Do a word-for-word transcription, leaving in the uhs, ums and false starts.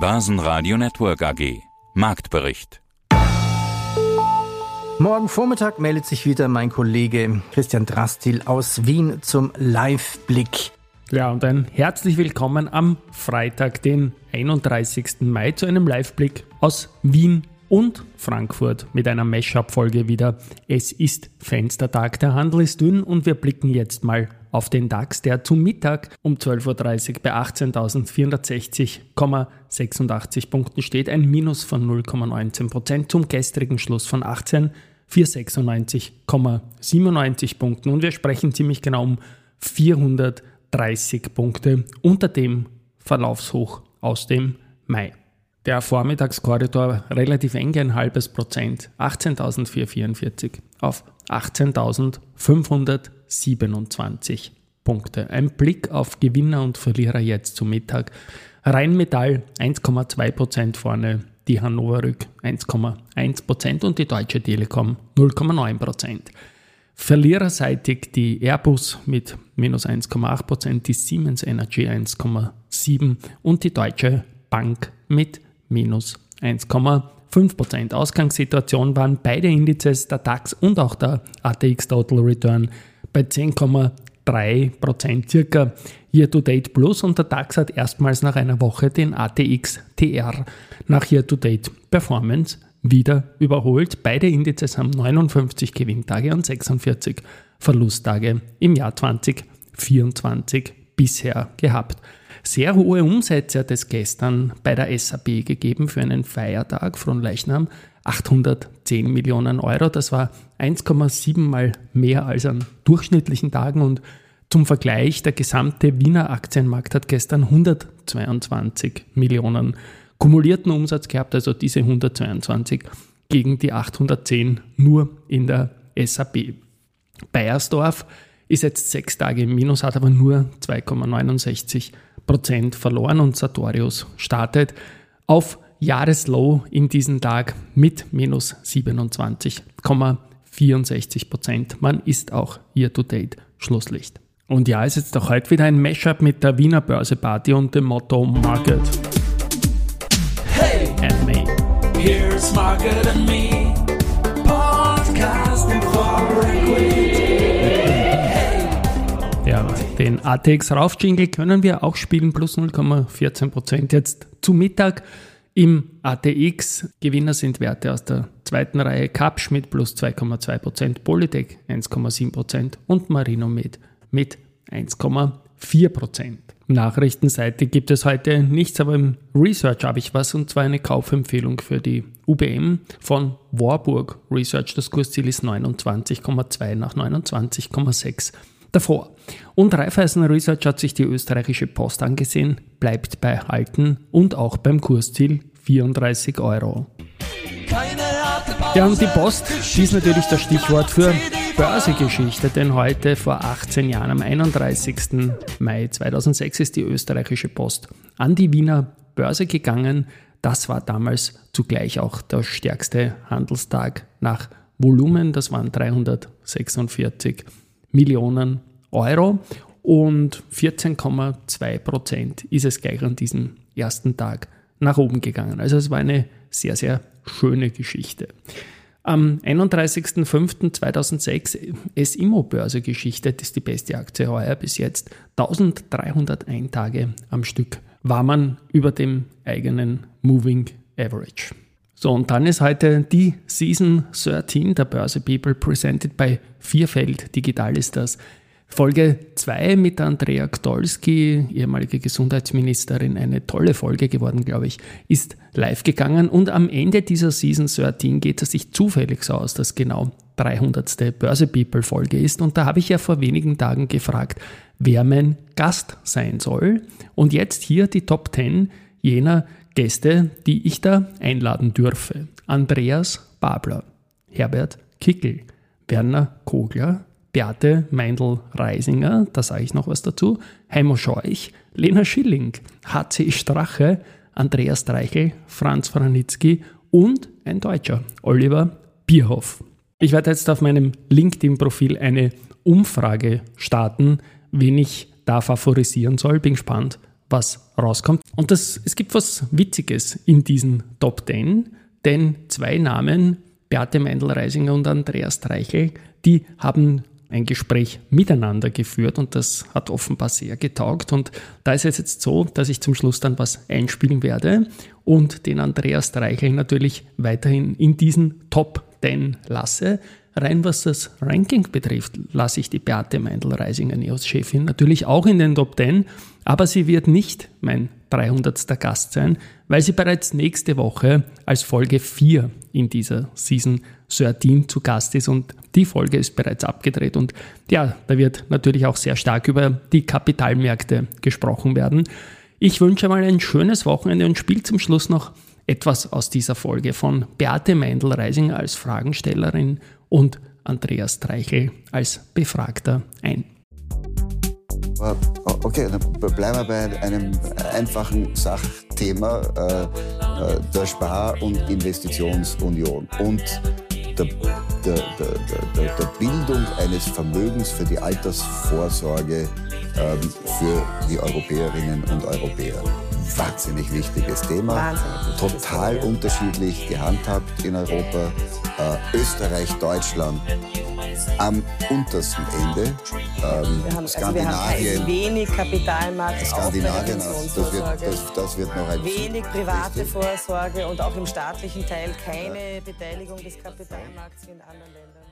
Börsenradio Network A G. Marktbericht. Morgen Vormittag meldet sich wieder mein Kollege Christian Drastil aus Wien zum Live-Blick. Ja, und ein herzlich willkommen am Freitag, den einunddreißigsten Mai, zu einem Live-Blick aus Wien und Frankfurt mit einer Mashup-Folge wieder. Es ist Fenstertag, der Handel ist dünn und wir blicken jetzt mal auf den DAX, der zum Mittag um zwölf Uhr dreißig bei achtzehntausendvierhundertsechzig Komma sechsundachtzig Punkten steht, ein Minus von null Komma neunzehn Prozent zum gestrigen Schluss von achtzehntausendvierhundertsechsundneunzig Komma siebenundneunzig Punkten und wir sprechen ziemlich genau um vierhundertdreißig Punkte unter dem Verlaufshoch aus dem Mai. Der Vormittagskorridor relativ eng, ein halbes Prozent, achtzehntausendvierhundertvierundvierzig auf achtzehntausendfünfhundertsiebenundzwanzig Punkte. Ein Blick auf Gewinner und Verlierer jetzt zum Mittag. Rheinmetall eins Komma zwei Prozent vorne, die Hannover Rück eins Komma eins Prozent und die Deutsche Telekom null Komma neun Prozent. Verliererseitig die Airbus mit minus eins Komma acht Prozent, die Siemens Energy eins Komma sieben Prozent und die Deutsche Bank mit minus eins Komma fünf Prozent. Ausgangssituation waren beide Indizes, der DAX und auch der A T X Total Return, bei zehn Komma drei Prozent circa Year-to-Date plus und der DAX hat erstmals nach einer Woche den A T X T R nach Year-to-Date Performance wieder überholt. Beide Indizes haben neunundfünfzig Gewinntage und sechsundvierzig Verlusttage im Jahr zwanzig vierundzwanzig bisher gehabt. Sehr hohe Umsätze hat es gestern bei der S A P gegeben für einen Feiertag von Leichnam. achthundertzehn Millionen Euro, das war eins Komma sieben Mal mehr als an durchschnittlichen Tagen und zum Vergleich, der gesamte Wiener Aktienmarkt hat gestern hundertzweiundzwanzig Millionen kumulierten Umsatz gehabt, also diese hundertzweiundzwanzig gegen die achthundertzehn nur in der S A P. Baiersdorf ist jetzt sechs Tage im Minus, hat aber nur zwei Komma neunundsechzig Prozent verloren und Sartorius startet auf Jahreslow in diesem Tag mit minus siebenundzwanzig Komma vierundsechzig Prozent. Man ist auch Year-to-Date Schlusslicht. Und ja, es ist jetzt auch heute wieder ein Mashup mit der Wiener Börseparty und dem Motto Market. Hey, and me. Here's Market and Me, podcasting for equity. Ja, den A T X Rauf-Jingle können wir auch spielen, plus null Komma vierzehn Prozent jetzt zu Mittag im A T X. Gewinner sind Werte aus der zweiten Reihe, Kapsch mit plus zwei Komma zwei Prozent, Polytech eins Komma sieben Prozent und Marinomed mit eins Komma vier Prozent. Nachrichtenseite gibt es heute nichts, aber im Research habe ich was, und zwar eine Kaufempfehlung für die U B M von Warburg Research. Das Kursziel ist neunundzwanzig Komma zwei nach neunundzwanzig Komma sechs davor. Und Raiffeisen Research hat sich die österreichische Post angesehen, bleibt bei Halten und auch beim Kursziel vierunddreißig Euro. Ja, und die Post, die ist natürlich das Stichwort für Börsegeschichte, denn heute vor achtzehn Jahren, am einunddreißigsten Mai zweitausendsechs, ist die österreichische Post an die Wiener Börse gegangen. Das war damals zugleich auch der stärkste Handelstag nach Volumen, das waren dreihundertsechsundvierzig Millionen Euro und vierzehn Komma zwei Prozent ist es gleich an diesem ersten Tag nach oben gegangen. Also es war eine sehr, sehr schöne Geschichte. Am einunddreißigsten fünften zweitausendsechs S I M O-Börse-Geschichte, das ist die beste Aktie heuer bis jetzt, dreizehnhunderteins Tage am Stück war man über dem eigenen Moving Average. So, und dann ist heute die Season dreizehn der Börse People, presented by Vierfeld Digital ist das. Folge zwei mit Andrea Gdolski, ehemalige Gesundheitsministerin, eine tolle Folge geworden, glaube ich, ist live gegangen. Und am Ende dieser Season dreizehn geht es sich zufällig so aus, dass genau dreihundertste Börse People Folge ist. Und da habe ich ja vor wenigen Tagen gefragt, wer mein Gast sein soll. Und jetzt hier die Top zehn jener Gäste, die ich da einladen dürfe. Andreas Babler, Herbert Kickl, Werner Kogler, Beate Meindl-Reisinger, da sage ich noch was dazu, Heimo Scheuch, Lena Schilling, H C Strache, Andreas Dreichel, Franz Franitzky und ein Deutscher, Oliver Bierhoff. Ich werde jetzt auf meinem LinkedIn-Profil eine Umfrage starten, wen ich da favorisieren soll. Bin gespannt, was rauskommt. Und das, es gibt was Witziges in diesen Top zehn, denn zwei Namen, Beate Meindl-Reisinger und Andreas Streichel, die haben ein Gespräch miteinander geführt und das hat offenbar sehr getaugt. Und da ist es jetzt so, dass ich zum Schluss dann was einspielen werde und den Andreas Streichel natürlich weiterhin in diesen Top zehn lasse. Rein was das Ranking betrifft, lasse ich die Beate Meindl-Reisinger, NEOS-Chefin, natürlich auch in den Top zehn, aber sie wird nicht mein dreihundertster Gast sein, weil sie bereits nächste Woche als Folge vier in dieser Season dreizehn zu Gast ist und die Folge ist bereits abgedreht und ja, da wird natürlich auch sehr stark über die Kapitalmärkte gesprochen werden. Ich wünsche mal ein schönes Wochenende und spiele zum Schluss noch etwas aus dieser Folge von Beate Meindl-Reisinger als Fragenstellerin und Andreas Streichel als Befragter ein. Okay, dann bleiben wir bei einem einfachen Sachthema äh, der Spar- und Investitionsunion und der, der, der, der Bildung eines Vermögens für die Altersvorsorge ähm, für die Europäerinnen und Europäer. Wahnsinnig wichtiges Thema, Wahnsinnig wichtiges total Thema. Unterschiedlich gehandhabt in Europa. Äh, Österreich, Deutschland am untersten Ende. Ähm, wir haben, Skandinavien, also wir haben wenig Kapitalmarkt, Skandinavien, das wird, das, das wird noch ein wenig private Vorsorge und auch im staatlichen Teil keine Beteiligung des Kapitalmarkts wie in anderen Ländern.